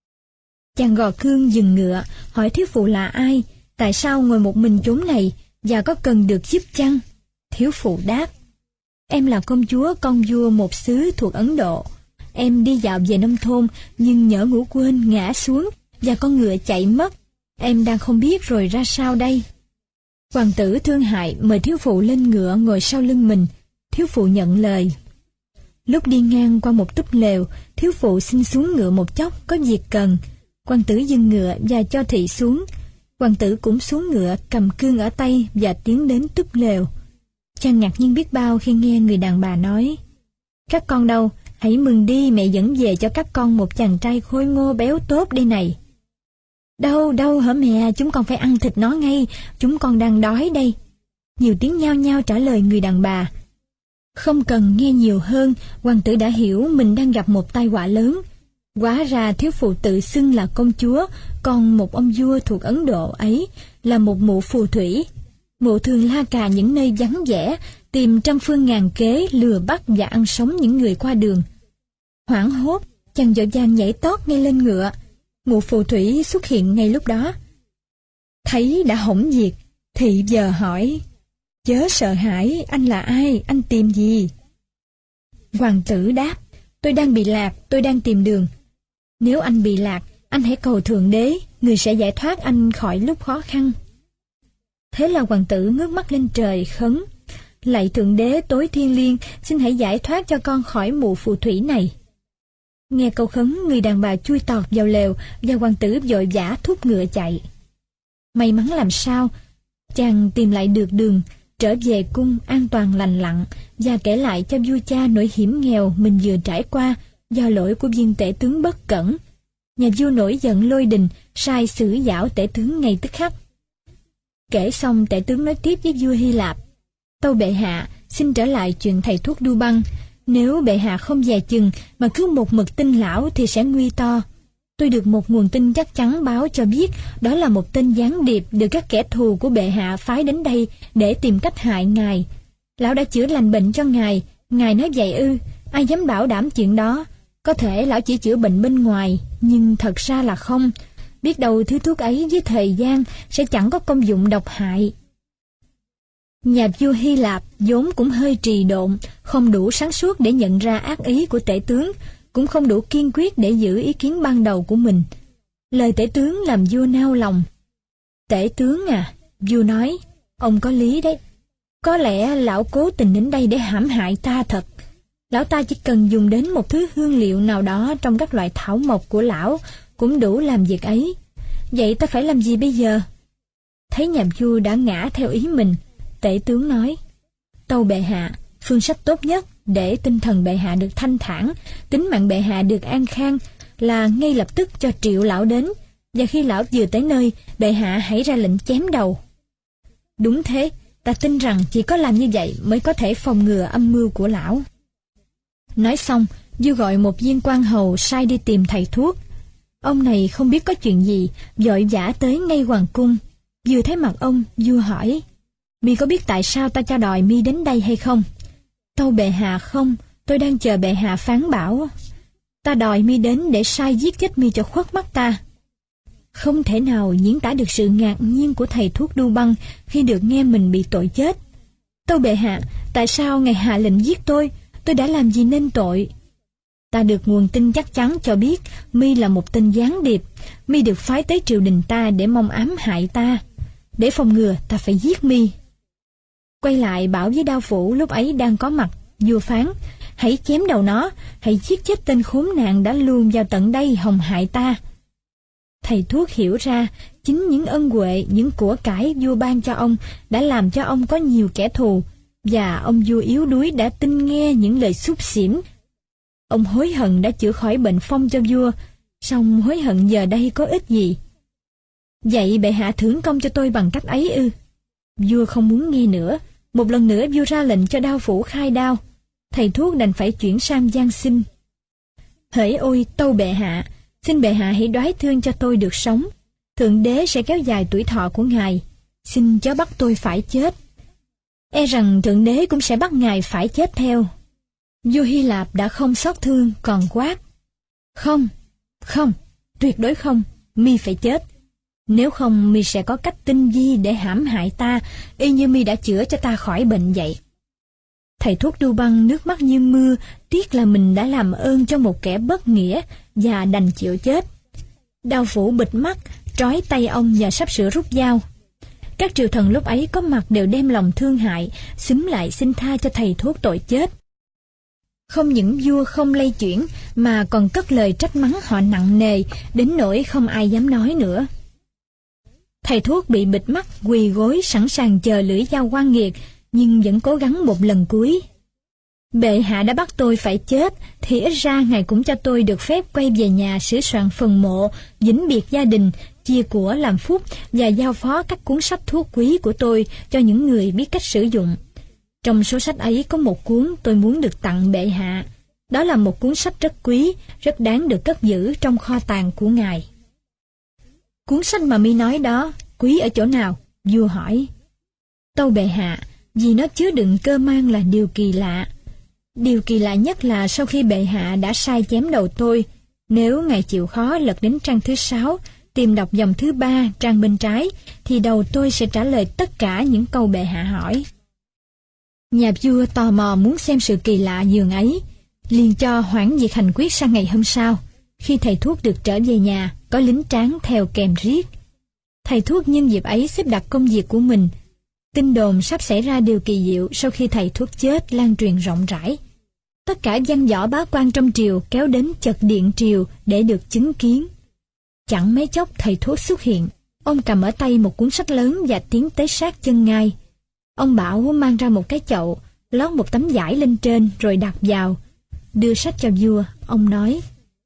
Chàng gò cương dừng ngựa, hỏi thiếu phụ là ai, tại sao ngồi một mình chốn này và có cần được giúp chăng? Thiếu phụ đáp, em là công chúa con vua một xứ thuộc Ấn Độ. Em đi dạo về nông thôn nhưng nhỡ ngủ quên ngã xuống và con ngựa chạy mất. Em đang không biết rồi ra sao đây. Hoàng tử thương hại mời thiếu phụ lên ngựa ngồi sau lưng mình. Thiếu phụ nhận lời. Lúc đi ngang qua một túp lều, thiếu phụ xin xuống ngựa một chốc, có việc cần. Hoàng tử dừng ngựa và cho thị xuống. Hoàng tử cũng xuống ngựa, cầm cương ở tay và tiến đến túp lều. Chàng ngạc nhiên biết bao khi nghe người đàn bà nói, các con đâu, hãy mừng đi, mẹ dẫn về cho các con một chàng trai khôi ngô béo tốt đây này. Đâu, đâu hả mẹ, chúng con phải ăn thịt nó ngay, chúng con đang đói đây. Nhiều tiếng nhao nhao trả lời người đàn bà. Không cần nghe nhiều hơn, hoàng tử đã hiểu mình đang gặp một tai họa lớn. Hóa ra thiếu phụ tự xưng là công chúa, còn một ông vua thuộc Ấn Độ ấy là một mụ phù thủy. Mụ thường la cà những nơi vắng vẻ, tìm trăm phương ngàn kế lừa bắt và ăn sống những người qua đường. Hoảng hốt, chàng vội vàng nhảy tót ngay lên ngựa. Mụ phù thủy xuất hiện ngay lúc đó. Thấy đã hỏng việc, thị giờ hỏi, chớ sợ hãi, anh là ai, anh tìm gì? Hoàng tử đáp, tôi đang bị lạc, tôi đang tìm đường. Nếu anh bị lạc, anh hãy cầu Thượng Đế, người sẽ giải thoát anh khỏi lúc khó khăn. Thế là hoàng tử ngước mắt lên trời khấn, lạy Thượng Đế tối thiêng liêng, xin hãy giải thoát cho con khỏi mụ phù thủy này. Nghe câu khấn, người đàn bà chui tọt vào lều và hoàng tử vội vã thúc ngựa chạy. May mắn làm sao, chàng tìm lại được đường, trở về cung an toàn lành lặn và kể lại cho vua cha nỗi hiểm nghèo mình vừa trải qua do lỗi của viên tể tướng bất cẩn. Nhà vua nổi giận lôi đình, sai xử giảo tể tướng ngay tức khắc. Kể xong, tể tướng nói tiếp với vua Hy Lạp, tâu bệ hạ, xin trở lại chuyện thầy thuốc Đu Băng. Nếu bệ hạ không dè chừng mà cứ một mực tin lão thì sẽ nguy to. Tôi được một nguồn tin chắc chắn báo cho biết đó là một tên gián điệp được các kẻ thù của bệ hạ phái đến đây để tìm cách hại ngài. Lão đã chữa lành bệnh cho ngài nói vậy ư? Ai dám bảo đảm chuyện đó? Có thể lão chỉ chữa bệnh bên ngoài, nhưng thật ra là không. Biết đâu thứ thuốc ấy với thời gian sẽ chẳng có công dụng độc hại. Nhà vua Hy Lạp vốn cũng hơi trì độn, không đủ sáng suốt để nhận ra ác ý của tể tướng, cũng không đủ kiên quyết để giữ ý kiến ban đầu của mình. Lời tể tướng làm vua nao lòng. Tể tướng à, vua nói, ông có lý đấy. Có lẽ lão cố tình đến đây để hãm hại ta thật. Lão ta chỉ cần dùng đến một thứ hương liệu nào đó trong các loại thảo mộc của lão cũng đủ làm việc ấy. Vậy ta phải làm gì bây giờ? Thấy nhà vua đã ngã theo ý mình, tể tướng nói, tâu bệ hạ, phương sách tốt nhất để tinh thần bệ hạ được thanh thản, tính mạng bệ hạ được an khang là ngay lập tức cho triệu lão đến, và khi lão vừa tới nơi, bệ hạ hãy ra lệnh chém đầu. Đúng thế, ta tin rằng chỉ có làm như vậy mới có thể phòng ngừa âm mưu của lão. Nói xong, vua gọi một viên quan hầu sai đi tìm thầy thuốc. Ông này không biết có chuyện gì, vội vã tới ngay hoàng cung. Vừa thấy mặt ông, vua hỏi: Mi có biết tại sao ta cho đòi mi đến đây hay không? Tâu bệ hạ: Không, tôi đang chờ bệ hạ phán bảo. Ta đòi mi đến để sai giết chết mi cho khuất mắt ta. Không thể nào diễn tả được sự ngạc nhiên của thầy thuốc đu băng khi được nghe mình bị tội chết. Tâu bệ hạ, tại sao ngài hạ lệnh giết tôi? Tôi đã làm gì nên tội? Ta được nguồn tin chắc chắn cho biết mi là một tên gián điệp. Mi được phái tới triều đình ta để mong ám hại ta. Để phòng ngừa, ta phải giết mi. Quay lại bảo với đao phủ lúc ấy đang có mặt, vua phán: Hãy chém đầu nó, hãy giết chết tên khốn nạn đã luồn vào tận đây hòng hại ta. Thầy thuốc hiểu ra, chính những ân huệ, những của cải vua ban cho ông đã làm cho ông có nhiều kẻ thù, và ông vua yếu đuối đã tin nghe những lời xúc xỉm. Ông hối hận đã chữa khỏi bệnh phong cho vua, song hối hận giờ đây có ích gì? Vậy bệ hạ thưởng công cho tôi bằng cách ấy ư? Vua không muốn nghe nữa. Một lần nữa vua ra lệnh cho đao phủ khai đao. Thầy thuốc đành phải chuyển sang van xin: Hỡi ôi tâu bệ hạ, xin bệ hạ hãy đoái thương cho tôi được sống. Thượng đế sẽ kéo dài tuổi thọ của ngài. Xin chớ bắt tôi phải chết. E rằng thượng đế cũng sẽ bắt ngài phải chết theo. Vua Hy Lạp đã không xót thương, còn quát: Không, không, tuyệt đối không, mi phải chết. Nếu không, mi sẽ có cách tinh vi để hãm hại ta, y như mi đã chữa cho ta khỏi bệnh vậy. Thầy thuốc đu băng nước mắt như mưa, tiếc là mình đã làm ơn cho một kẻ bất nghĩa, và đành chịu chết. Đao phủ bịt mắt, trói tay ông và sắp sửa rút dao. Các triều thần lúc ấy có mặt đều đem lòng thương hại, xúm lại xin tha cho thầy thuốc tội chết. Không những vua không lay chuyển, mà còn cất lời trách mắng họ nặng nề, đến nỗi không ai dám nói nữa. Thầy thuốc bị bịt mắt, quỳ gối sẵn sàng chờ lưỡi dao oan nghiệt, nhưng vẫn cố gắng một lần cuối. Bệ hạ đã bắt tôi phải chết, thì ít ra ngài cũng cho tôi được phép quay về nhà sửa soạn phần mộ, vĩnh biệt gia đình, chia của làm phúc và giao phó các cuốn sách thuốc quý của tôi cho những người biết cách sử dụng. Trong số sách ấy có một cuốn tôi muốn được tặng bệ hạ. Đó là một cuốn sách rất quý, rất đáng được cất giữ trong kho tàng của ngài. Cuốn sách mà mi nói đó, quý ở chỗ nào? Vua hỏi. Tâu bệ hạ, vì nó chứa đựng cơ man là điều kỳ lạ. Điều kỳ lạ nhất là sau khi bệ hạ đã sai chém đầu tôi, nếu ngài chịu khó lật đến trang thứ 6, tìm đọc dòng thứ 3, trang bên trái, thì đầu tôi sẽ trả lời tất cả những câu bệ hạ hỏi. Nhà vua tò mò muốn xem sự kỳ lạ dường ấy, liền cho hoãn việc hành quyết sang ngày hôm sau. Khi thầy thuốc được trở về nhà, có lính tráng theo kèm riết. Thầy thuốc nhân dịp ấy xếp đặt công việc của mình. Tin đồn sắp xảy ra điều kỳ diệu sau khi thầy thuốc chết lan truyền rộng rãi. Tất cả văn võ bá quan trong triều kéo đến chật điện triều để được chứng kiến. Chẳng mấy chốc thầy thuốc xuất hiện. Ông cầm ở tay một cuốn sách lớn và tiến tới sát chân ngai. Ông bảo mang ra một cái chậu, lót một tấm vải lên trên rồi đặt vào. Đưa sách cho vua, ông nói: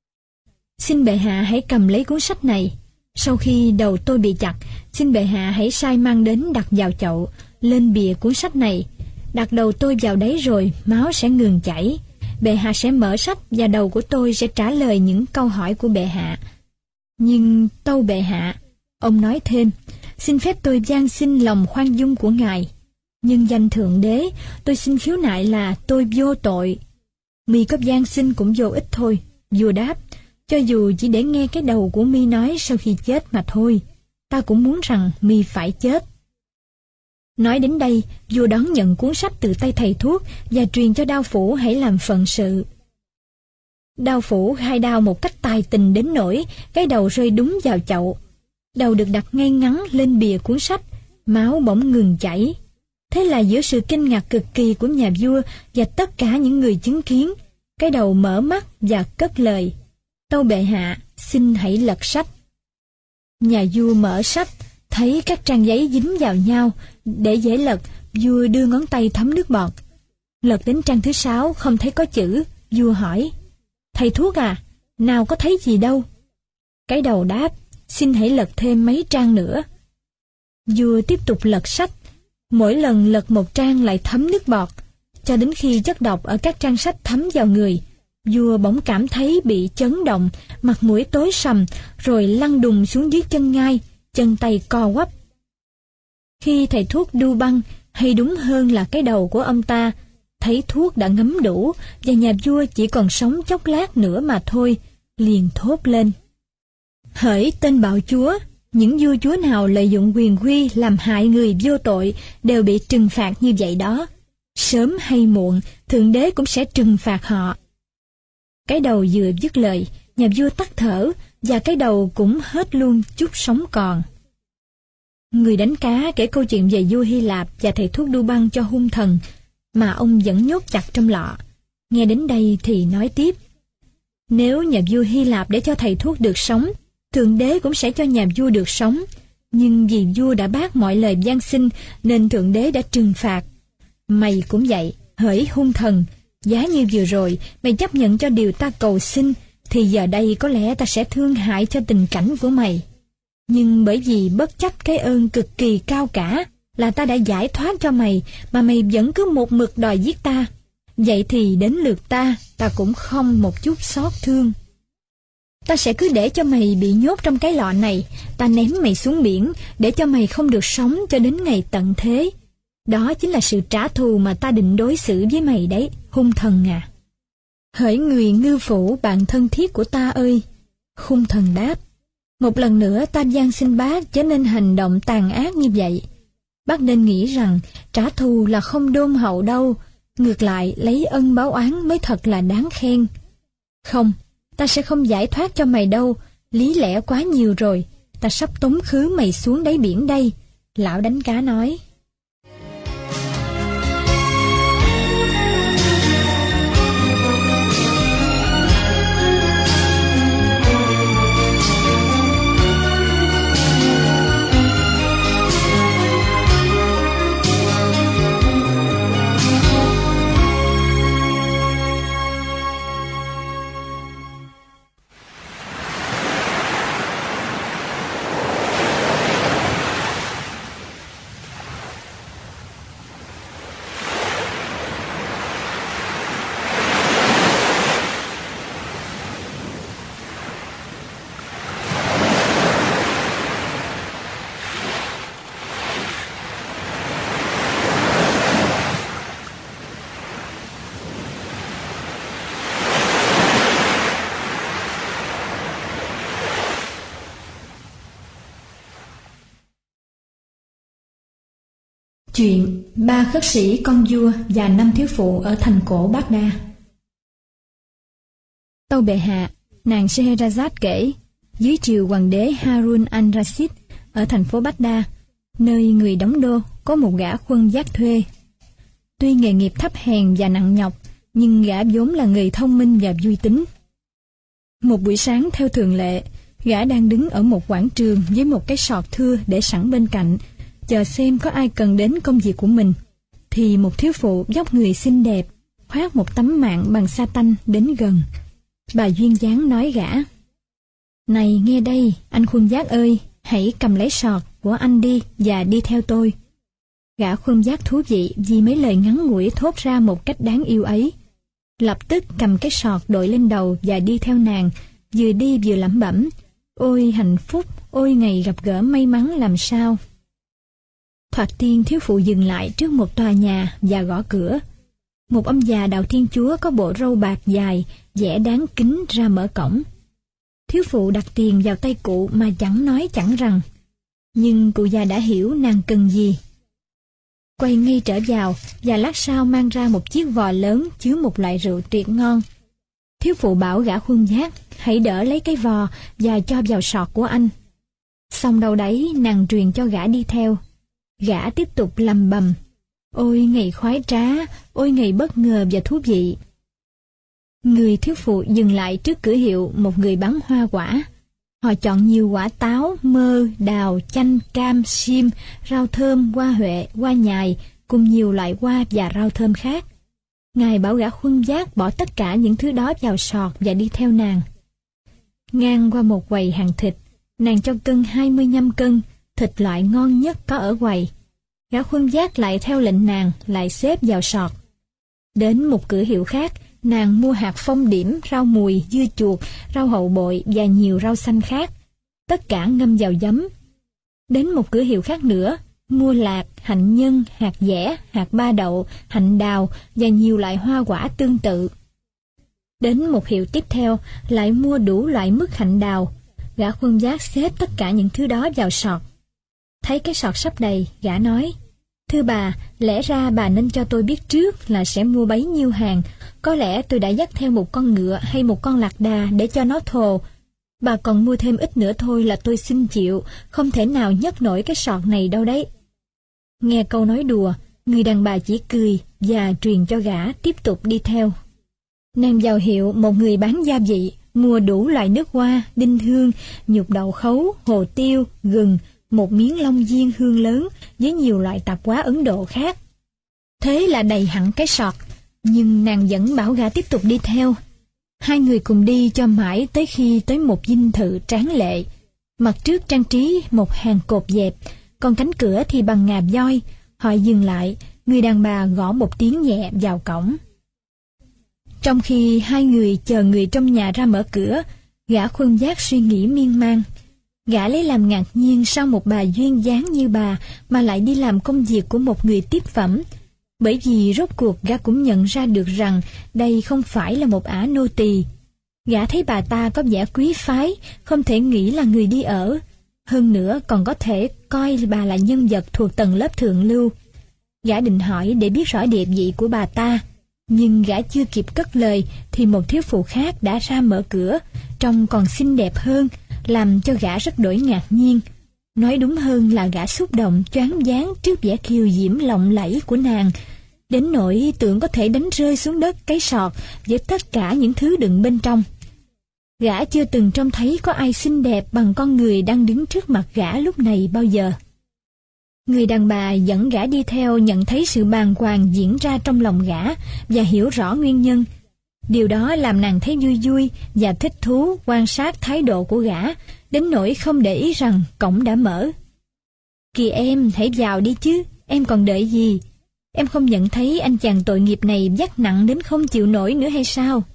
Xin bệ hạ hãy cầm lấy cuốn sách này. Sau khi đầu tôi bị chặt, xin bệ hạ hãy sai mang đến đặt vào chậu, lên bìa cuốn sách này. Đặt đầu tôi vào đấy rồi, máu sẽ ngừng chảy. Bệ hạ sẽ mở sách và đầu của tôi sẽ trả lời những câu hỏi của bệ hạ. Nhưng tâu bệ hạ, ông nói thêm, xin phép tôi van xin lòng khoan dung của ngài. Nhân danh thượng đế, tôi xin khiếu nại là tôi vô tội. Mi có van xin cũng vô ích thôi. Vua đáp, cho dù chỉ để nghe cái đầu của mi nói sau khi chết mà thôi, ta cũng muốn rằng mi phải chết. Nói đến đây, vua đón nhận cuốn sách từ tay thầy thuốc và truyền cho đao phủ hãy làm phận sự. Đao phủ khai đao một cách tài tình đến nỗi cái đầu rơi đúng vào chậu. Đầu được đặt ngay ngắn lên bìa cuốn sách, máu bỗng ngừng chảy. Thế là giữa sự kinh ngạc cực kỳ của nhà vua và tất cả những người chứng kiến, cái đầu mở mắt và cất lời: Tâu bệ hạ, xin hãy lật sách. Nhà vua mở sách, thấy các trang giấy dính vào nhau. Để dễ lật, vua đưa ngón tay thấm nước bọt. Lật đến trang thứ 6 không thấy có chữ. Vua hỏi, thầy thuốc à, nào có thấy gì đâu. Cái đầu đáp, xin hãy lật thêm mấy trang nữa. Vua tiếp tục lật sách. Mỗi lần lật một trang lại thấm nước bọt, cho đến khi chất độc ở các trang sách thấm vào người. Vua bỗng cảm thấy bị chấn động, mặt mũi tối sầm, rồi lăn đùng xuống dưới chân ngai, chân tay co quắp. Khi thầy thuốc đu băng, hay đúng hơn là cái đầu của ông ta, thấy thuốc đã ngấm đủ và nhà vua chỉ còn sống chốc lát nữa mà thôi, liền thốt lên: hỡi tên bạo chúa, những vua chúa nào lợi dụng quyền quy làm hại người vô tội đều bị trừng phạt như vậy đó. Sớm hay muộn, Thượng Đế cũng sẽ trừng phạt họ. Cái đầu vừa dứt lời, nhà vua tắt thở, và cái đầu cũng hết luôn chút sống còn. Người đánh cá kể câu chuyện về vua Hy Lạp và thầy thuốc đu băng cho hung thần, mà ông vẫn nhốt chặt trong lọ. Nghe đến đây thì nói tiếp: nếu nhà vua Hy Lạp để cho thầy thuốc được sống, Thượng Đế cũng sẽ cho nhà vua được sống. Nhưng vì vua đã bác mọi lời van xin, nên Thượng Đế đã trừng phạt. Mày cũng vậy, hỡi hung thần, giá như vừa rồi mày chấp nhận cho điều ta cầu xin, thì giờ đây có lẽ ta sẽ thương hại cho tình cảnh của mày. Nhưng bởi vì bất chấp cái ơn cực kỳ cao cả là ta đã giải thoát cho mày, mà mày vẫn cứ một mực đòi giết ta, vậy thì đến lượt ta cũng không một chút xót thương. Ta sẽ cứ để cho mày bị nhốt trong cái lọ này, ta ném mày xuống biển để cho mày không được sống cho đến ngày tận thế. Đó chính là sự trả thù mà ta định đối xử với mày đấy, hung thần à. Hỡi người ngư phủ bạn thân thiết của ta ơi! Hung thần đáp: một lần nữa ta van xin bác chớ nên hành động tàn ác như vậy. Bác nên nghĩ rằng trả thù là không đôn hậu đâu, ngược lại lấy ân báo oán mới thật là đáng khen. Không, ta sẽ không giải thoát cho mày đâu, lý lẽ quá nhiều rồi, ta sắp tống khứ mày xuống đáy biển đây. Lão đánh cá nói. Chuyện ba khất sĩ con vua và 5 thiếu phụ ở thành cổ Baghdad. Tâu bệ hạ, nàng Scheherazade kể, dưới triều hoàng đế Harun al-Rashid ở thành phố Baghdad, nơi người đóng đô, có một gã khuân vác thuê. Tuy nghề nghiệp thấp hèn và nặng nhọc, nhưng gã vốn là người thông minh và vui tính. Một buổi sáng theo thường lệ, gã đang đứng ở một quảng trường với một cái sọt thưa để sẵn bên cạnh, chờ xem có ai cần đến công việc của mình, thì một thiếu phụ vóc người xinh đẹp, khoác một tấm mạn bằng sa tanh đến gần. Bà duyên dáng nói gã: này nghe đây, anh khuân vác ơi, hãy cầm lấy sọt của anh đi và đi theo tôi. Gã khuân vác thú vị vì mấy lời ngắn ngủi thốt ra một cách đáng yêu ấy. Lập tức cầm cái sọt đội lên đầu và đi theo nàng, vừa đi vừa lẩm bẩm: ôi hạnh phúc, ôi ngày gặp gỡ may mắn làm sao. Thoạt tiên thiếu phụ dừng lại trước một tòa nhà và gõ cửa. Một ông già đạo Thiên Chúa có bộ râu bạc dài, vẻ đáng kính ra mở cổng. Thiếu phụ đặt tiền vào tay cụ mà chẳng nói chẳng rằng. Nhưng cụ già đã hiểu nàng cần gì. Quay ngay trở vào và lát sau mang ra một chiếc vò lớn chứa một loại rượu tuyệt ngon. Thiếu phụ bảo gã khuân vác hãy đỡ lấy cái vò và cho vào sọt của anh. Xong đâu đấy nàng truyền cho gã đi theo. Gã tiếp tục lầm bầm: ôi ngày khoái trá, ôi ngày bất ngờ và thú vị. Người thiếu phụ dừng lại trước cửa hiệu một người bán hoa quả. Họ chọn nhiều quả táo, mơ, đào, chanh, cam, sim, rau thơm, hoa huệ, hoa nhài, cùng nhiều loại hoa và rau thơm khác. Ngài bảo gã khuân vác bỏ tất cả những thứ đó vào sọt và đi theo nàng. Ngang qua một quầy hàng thịt, nàng cho cân 25 cân, thịt loại ngon nhất có ở quầy. Gã khuân vác lại theo lệnh nàng, lại xếp vào sọt. Đến một cửa hiệu khác, nàng mua hạt phong điểm, rau mùi, dưa chuột, rau hậu bội và nhiều rau xanh khác. Tất cả ngâm vào giấm. Đến một cửa hiệu khác nữa, mua lạc, hạnh nhân, hạt dẻ, hạt ba đậu, hạnh đào và nhiều loại hoa quả tương tự. Đến một hiệu tiếp theo, lại mua đủ loại mứt hạnh đào. Gã khuân vác xếp tất cả những thứ đó vào sọt. Thấy cái sọt sắp đầy, gã nói: "Thưa bà, lẽ ra bà nên cho tôi biết trước là sẽ mua bấy nhiêu hàng. Có lẽ tôi đã dắt theo một con ngựa hay một con lạc đà để cho nó thồ. Bà còn mua thêm ít nữa thôi là tôi xin chịu, không thể nào nhấc nổi cái sọt này đâu đấy." Nghe câu nói đùa, người đàn bà chỉ cười và truyền cho gã tiếp tục đi theo. Nàng vào hiệu một người bán gia vị, mua đủ loại nước hoa, đinh hương, nhục đậu khấu, hồ tiêu, gừng, một miếng long diên hương lớn với nhiều loại tạp hóa Ấn Độ khác. Thế là đầy hẳn cái sọt, nhưng nàng vẫn bảo gã tiếp tục đi theo. Hai người cùng đi cho mãi tới khi tới một dinh thự tráng lệ. Mặt trước trang trí một hàng cột dẹp, còn cánh cửa thì bằng ngà voi. Họ dừng lại, người đàn bà gõ một tiếng nhẹ vào cổng. Trong khi hai người chờ người trong nhà ra mở cửa, gã khuân vác suy nghĩ miên man. Gã lấy làm ngạc nhiên sao một bà duyên dáng như bà mà lại đi làm công việc của một người tiếp phẩm. Bởi vì rốt cuộc gã cũng nhận ra được rằng đây không phải là một ả nô tỳ. Gã thấy bà ta có vẻ quý phái, không thể nghĩ là người đi ở. Hơn nữa còn có thể coi bà là nhân vật thuộc tầng lớp thượng lưu. Gã định hỏi để biết rõ địa vị của bà ta, nhưng gã chưa kịp cất lời thì một thiếu phụ khác đã ra mở cửa, trông còn xinh đẹp hơn, làm cho gã rất đổi ngạc nhiên. Nói đúng hơn là gã xúc động choáng váng trước vẻ kiều diễm lộng lẫy của nàng, đến nỗi tưởng có thể đánh rơi xuống đất cái sọt với tất cả những thứ đựng bên trong. Gã chưa từng trông thấy có ai xinh đẹp bằng con người đang đứng trước mặt gã lúc này bao giờ. Người đàn bà dẫn gã đi theo nhận thấy sự bàng hoàng diễn ra trong lòng gã và hiểu rõ nguyên nhân. Điều đó làm nàng thấy vui vui và thích thú quan sát thái độ của gã, đến nỗi không để ý rằng cổng đã mở. "Kìa em, hãy vào đi chứ, em còn đợi gì? Em không nhận thấy anh chàng tội nghiệp này vác nặng đến không chịu nổi nữa hay sao?"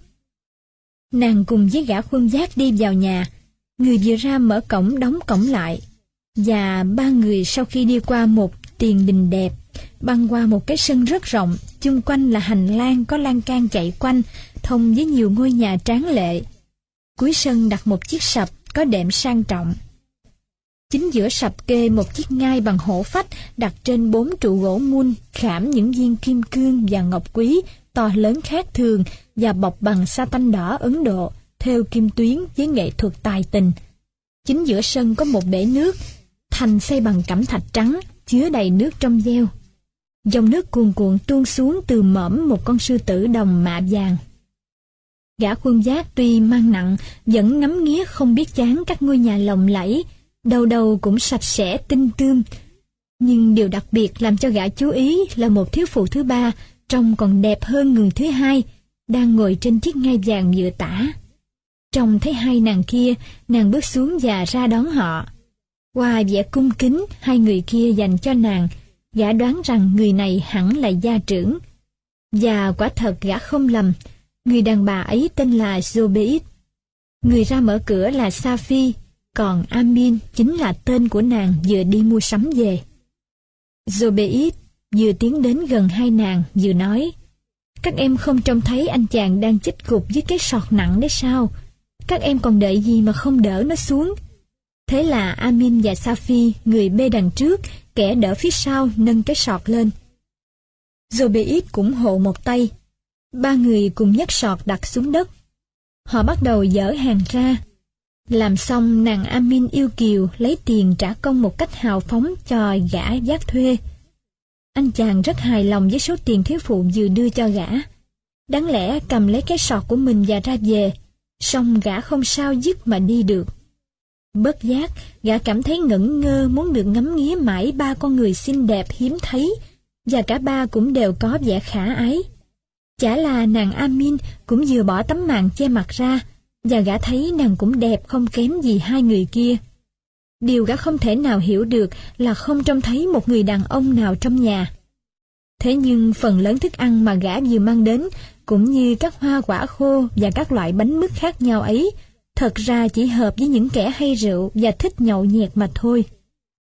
Nàng cùng với gã khuân vác đi vào nhà. Người vừa ra mở cổng đóng cổng lại. Và ba người sau khi đi qua một tiền đình đẹp, băng qua một cái sân rất rộng, chung quanh là hành lang có lan can chạy quanh, thông với nhiều ngôi nhà tráng lệ. Cuối sân đặt một chiếc sập có đệm sang trọng. Chính giữa sập kê một chiếc ngai bằng hổ phách đặt trên 4 trụ gỗ mun khảm những viên kim cương và ngọc quý to lớn khác thường và bọc bằng sa tanh đỏ Ấn Độ, thêu kim tuyến với nghệ thuật tài tình. Chính giữa sân có một bể nước, thành xây bằng cẩm thạch trắng, chứa đầy nước trong veo. Dòng nước cuồn cuộn tuôn xuống từ mõm một con sư tử đồng mạ vàng. Gã khuân vác tuy mang nặng, vẫn ngắm nghía không biết chán các ngôi nhà lộng lẫy, đầu đầu cũng sạch sẽ tinh tươm. Nhưng điều đặc biệt làm cho gã chú ý là một thiếu phụ thứ ba, trông còn đẹp hơn người thứ hai, đang ngồi trên chiếc ngai vàng vừa tả. Trông thấy hai nàng kia, nàng bước xuống và ra đón họ. Qua vẻ cung kính hai người kia dành cho nàng, gã đoán rằng người này hẳn là gia trưởng. Và quả thật gã không lầm, người đàn bà ấy tên là Zobeid. Người ra mở cửa là Safi, còn Amin chính là tên của nàng vừa đi mua sắm về. Zobeid vừa tiến đến gần hai nàng vừa nói: "Các em không trông thấy anh chàng đang chích gục với cái sọt nặng đấy sao? Các em còn đợi gì mà không đỡ nó xuống?" Thế là Amin và Safi, người bê đằng trước, kẻ đỡ phía sau, nâng cái sọt lên. Zobeid cũng hộ một tay. Ba người cùng nhấc sọt đặt xuống đất. Họ bắt đầu dỡ hàng ra. Làm xong, nàng Amin yêu kiều lấy tiền trả công một cách hào phóng cho gã vác thuê. Anh chàng rất hài lòng với số tiền thiếu phụ vừa đưa cho gã. Đáng lẽ cầm lấy cái sọt của mình và ra về, song gã không sao dứt mà đi được. Bất giác, gã cảm thấy ngẩn ngơ muốn được ngắm nghía mãi ba con người xinh đẹp hiếm thấy, và cả ba cũng đều có vẻ khả ái. Chả là nàng Amin cũng vừa bỏ tấm màn che mặt ra, và gã thấy nàng cũng đẹp không kém gì hai người kia. Điều gã không thể nào hiểu được là không trông thấy một người đàn ông nào trong nhà. Thế nhưng phần lớn thức ăn mà gã vừa mang đến, cũng như các hoa quả khô và các loại bánh mứt khác nhau ấy, thật ra chỉ hợp với những kẻ hay rượu và thích nhậu nhẹt mà thôi.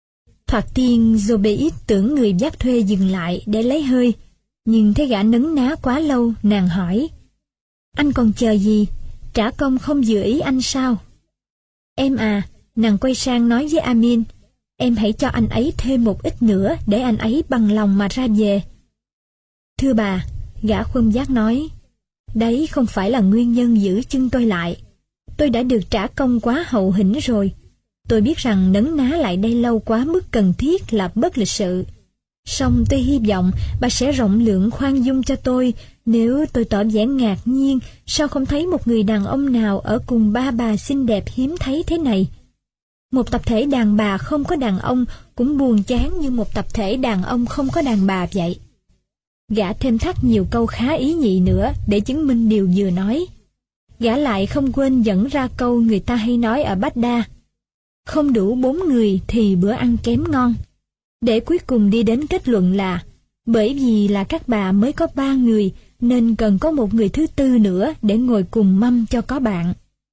Thoạt tiên Zobeid tưởng người vác thuê dừng lại để lấy hơi, nhưng thấy gã nấn ná quá lâu, nàng hỏi: "Anh còn chờ gì? Trả công không vừa ý anh sao?" "Em à," nàng quay sang nói với Amin, "em hãy cho anh ấy thêm một ít nữa để anh ấy bằng lòng mà ra về." "Thưa bà," gã khuân vác nói, "đấy không phải là nguyên nhân giữ chân tôi lại. Tôi đã được trả công quá hậu hĩnh rồi. Tôi biết rằng nấn ná lại đây lâu quá mức cần thiết là bất lịch sự. Song tôi hy vọng bà sẽ rộng lượng khoan dung cho tôi nếu tôi tỏ vẻ ngạc nhiên sao không thấy một người đàn ông nào ở cùng ba bà xinh đẹp hiếm thấy thế này. Một tập thể đàn bà không có đàn ông cũng buồn chán như một tập thể đàn ông không có đàn bà vậy." Gã thêm thắt nhiều câu khá ý nhị nữa để chứng minh điều vừa nói. Gã lại không quên dẫn ra câu người ta hay nói ở Baghdad: "Không đủ 4 người thì bữa ăn kém ngon." Để cuối cùng đi đến kết luận là bởi vì là các bà mới có 3 người nên cần có một người thứ tư nữa để ngồi cùng mâm cho có bạn.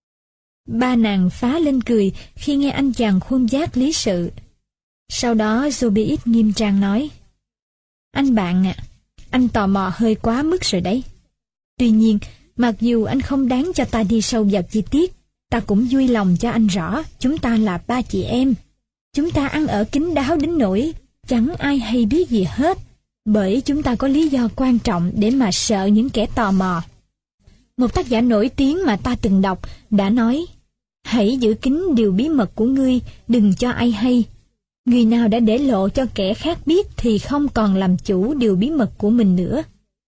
Ba nàng phá lên cười khi nghe anh chàng khuôn vác lý sự. Sau đó Zobeid nghiêm trang nói: "Anh bạn ạ, anh tò mò hơi quá mức rồi đấy. Tuy nhiên, mặc dù anh không đáng cho ta đi sâu vào chi tiết, ta cũng vui lòng cho anh rõ chúng ta là 3 chị em. Chúng ta ăn ở kín đáo đến nỗi chẳng ai hay biết gì hết, bởi chúng ta có lý do quan trọng để mà sợ những kẻ tò mò." Một tác giả nổi tiếng mà ta từng đọc đã nói: "Hãy giữ kín điều bí mật của ngươi, đừng cho ai hay. Người nào đã để lộ cho kẻ khác biết thì không còn làm chủ điều bí mật của mình nữa.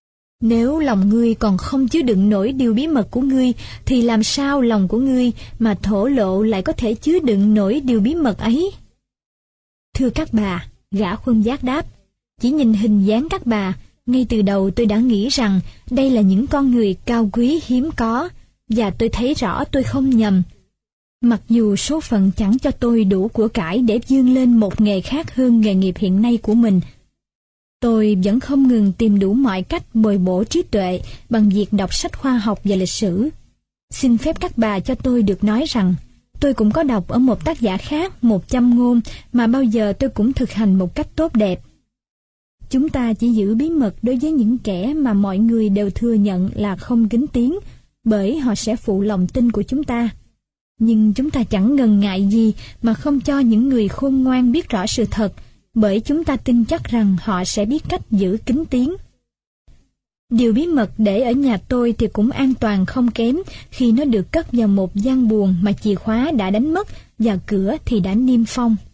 Nếu lòng ngươi còn không chứa đựng nổi điều bí mật của ngươi, thì làm sao lòng của ngươi mà thổ lộ lại có thể chứa đựng nổi điều bí mật ấy?" "Thưa các bà," gã khuân vác đáp, "chỉ nhìn hình dáng các bà, ngay từ đầu tôi đã nghĩ rằng đây là những con người cao quý hiếm có, và tôi thấy rõ tôi không nhầm. Mặc dù số phận chẳng cho tôi đủ của cải để vươn lên một nghề khác hơn nghề nghiệp hiện nay của mình, tôi vẫn không ngừng tìm đủ mọi cách bồi bổ trí tuệ bằng việc đọc sách khoa học và lịch sử. Xin phép các bà cho tôi được nói rằng, tôi cũng có đọc ở một tác giả khác 100 ngôn mà bao giờ tôi cũng thực hành một cách tốt đẹp. Chúng ta chỉ giữ bí mật đối với những kẻ mà mọi người đều thừa nhận là không kín tiếng, bởi họ sẽ phụ lòng tin của chúng ta. Nhưng chúng ta chẳng ngần ngại gì mà không cho những người khôn ngoan biết rõ sự thật, bởi chúng ta tin chắc rằng họ sẽ biết cách giữ kín tiếng. Điều bí mật để ở nhà tôi thì cũng an toàn không kém khi nó được cất vào một gian buồng mà chìa khóa đã đánh mất và cửa thì đã niêm phong.